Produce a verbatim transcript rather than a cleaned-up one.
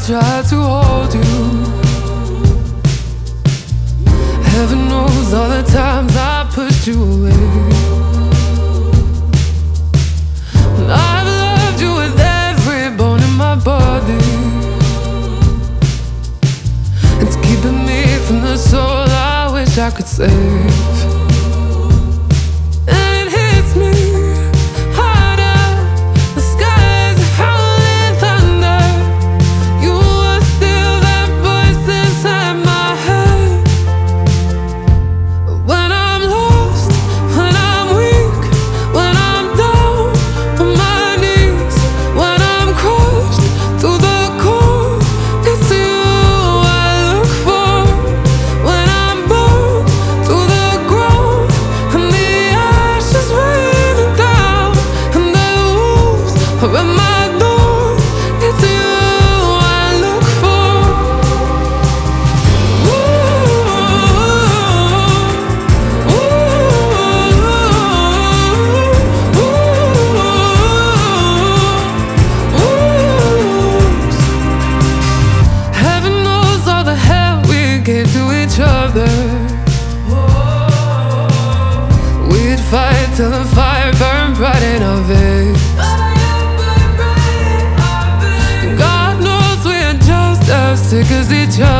tried to hold you. Heaven knows all the times I pushed you away. When I've loved you with every bone in my body. It's keeping me from the soul I wish I could save. And it hits me harder. The skies are howling thunder. You are still that voice inside my head. When I'm lost, when I'm weak, when I'm down on my knees, when I'm crushed to the core, it's you I look for. When I'm burned to the ground and the ashes raining down and the wolves are at my door, it's you I look for. Ooh, ooh, ooh, ooh. Heaven knows all the hell we gave to each other. We'd fight till the fire burned bright in our veins. God knows we're just as sick as each other.